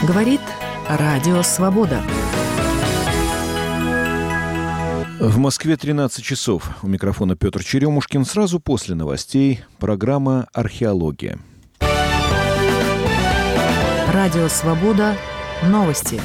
Говорит Радио Свобода. В Москве 13 часов. У микрофона Петр Черемушкин. Сразу после новостей программа «Археология». Радио Свобода. Новости.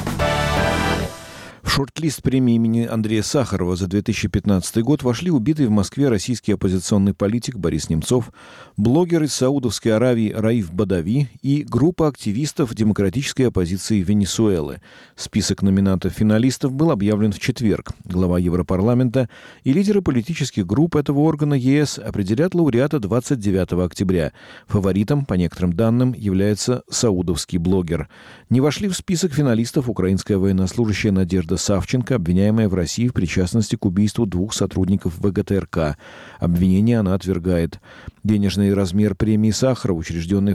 В шорт-лист премии имени Андрея Сахарова за 2015 год вошли убитый в Москве российский оппозиционный политик Борис Немцов, блогер из Саудовской Аравии Раиф Бадави и группа активистов демократической оппозиции Венесуэлы. Список номинантов-финалистов был объявлен в четверг. Глава Европарламента и лидеры политических групп этого органа ЕС определят лауреата 29 октября. Фаворитом, по некоторым данным, является саудовский блогер. Не вошли в список финалистов украинская военнослужащая Надежда Савченко, обвиняемая в России в причастности к убийству 2 сотрудников ВГТРК. Обвинение она отвергает. Денежный размер премии Сахарова, учрежденной в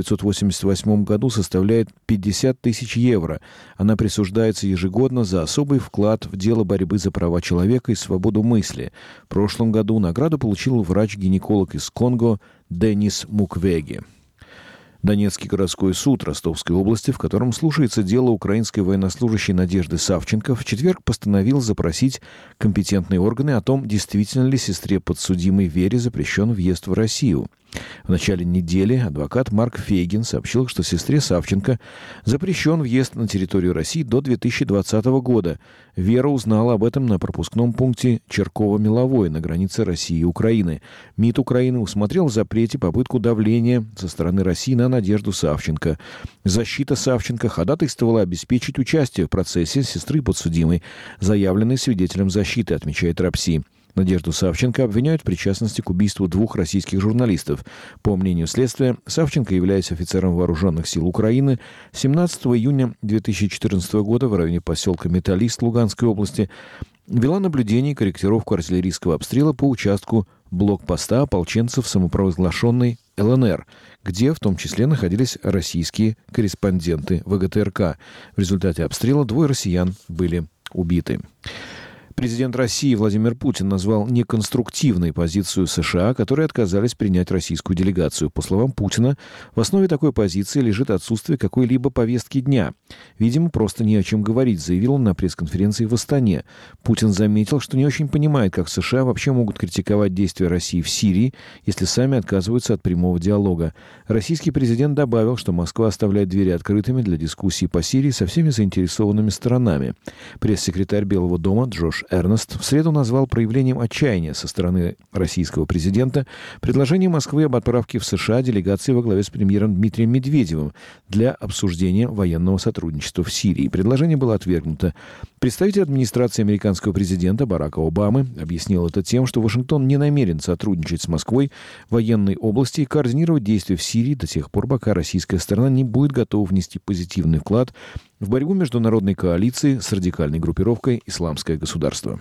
1988 году, составляет 50 тысяч евро. Она присуждается ежегодно за особый вклад в дело борьбы за права человека и свободу мысли. В прошлом году награду получил врач-гинеколог из Конго Денис Муквеге. Донецкий городской суд Ростовской области, в котором слушается дело украинской военнослужащей Надежды Савченко, в четверг постановил запросить компетентные органы о том, действительно ли сестре подсудимой Вере запрещен въезд в Россию. В начале недели адвокат Марк Фейгин сообщил, что сестре Савченко запрещен въезд на территорию России до 2020 года. Вера узнала об этом на пропускном пункте Черково-Меловой на границе России и Украины. МИД Украины усмотрел в запрете попытку давления со стороны России на Надежду Савченко. Защита Савченко ходатайствовала обеспечить участие в процессе сестры подсудимой, заявленной свидетелем защиты, отмечает РАПСИ. Надежду Савченко обвиняют в причастности к убийству 2 российских журналистов. По мнению следствия, Савченко, являясь офицером вооруженных сил Украины, 17 июня 2014 года в районе поселка Металлист Луганской области вела наблюдение и корректировку артиллерийского обстрела по участку блокпоста ополченцев самопровозглашенной ЛНР, где в том числе находились российские корреспонденты ВГТРК. В результате обстрела 2 россиян были убиты. Президент России Владимир Путин назвал неконструктивной позицию США, которые отказались принять российскую делегацию. По словам Путина, в основе такой позиции лежит отсутствие какой-либо повестки дня. Видимо, просто не о чем говорить, заявил он на пресс-конференции в Астане. Путин заметил, что не очень понимает, как США вообще могут критиковать действия России в Сирии, если сами отказываются от прямого диалога. Российский президент добавил, что Москва оставляет двери открытыми для дискуссий по Сирии со всеми заинтересованными сторонами. Пресс-секретарь Белого дома Джош Эрнест в среду назвал проявлением отчаяния со стороны российского президента предложение Москвы об отправке в США делегации во главе с премьером Дмитрием Медведевым для обсуждения военного сотрудничества в Сирии. Предложение было отвергнуто. Представитель администрации американского президента Барака Обамы объяснил это тем, что Вашингтон не намерен сотрудничать с Москвой в военной области и координировать действия в Сирии до тех пор, пока российская сторона не будет готова внести позитивный вклад в борьбу международной коалиции с радикальной группировкой «Исламское государство».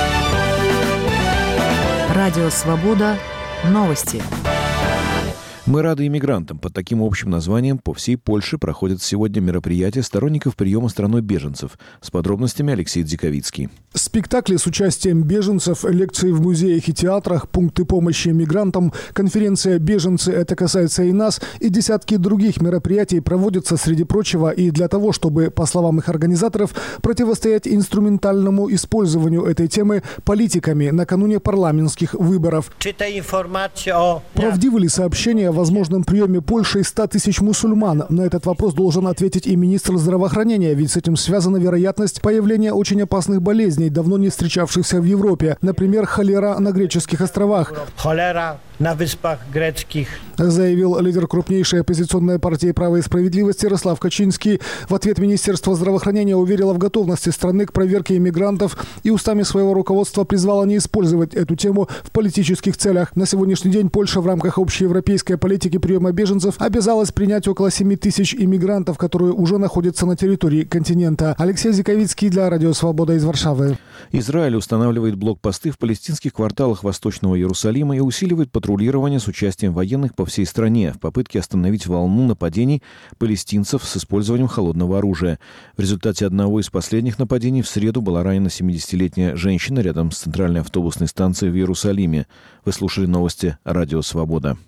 Радио Свобода. Новости. Мы рады иммигрантам. Под таким общим названием по всей Польше проходят сегодня мероприятия сторонников приема страной беженцев. С подробностями Алексей Дзиковицкий. Спектакли с участием беженцев, лекции в музеях и театрах, пункты помощи иммигрантам, конференция «Беженцы. Это касается и нас» и десятки других мероприятий проводятся, среди прочего, и для того, чтобы, по словам их организаторов, противостоять инструментальному использованию этой темы политиками накануне парламентских выборов. Правдивы ли сообщения о возможном приеме Польшей 100 тысяч мусульман? На этот вопрос должен ответить и министр здравоохранения, ведь с этим связана вероятность появления очень опасных болезней, давно не встречавшихся в Европе. Например, холера на греческих островах. На Wyspach Greckich, заявил лидер крупнейшей оппозиционной партии «Право и справедливость» Ярослав Качинский. В ответ Министерство здравоохранения уверило в готовности страны к проверке иммигрантов и устами своего руководства призвало не использовать эту тему в политических целях. На сегодняшний день Польша в рамках общеевропейской политики приема беженцев обязалась принять около 7 тысяч иммигрантов, которые уже находятся на территории континента. Алексей Дзиковицкий для Радио Свобода из Варшавы. Израиль устанавливает блокпосты в палестинских кварталах Восточного Иерусалима и усиливает патрулирование с участием военных по всей стране в попытке остановить волну нападений палестинцев с использованием холодного оружия. В результате одного из последних нападений в среду была ранена 70-летняя женщина рядом с центральной автобусной станцией в Иерусалиме. Вы слушали новости Радио Свобода.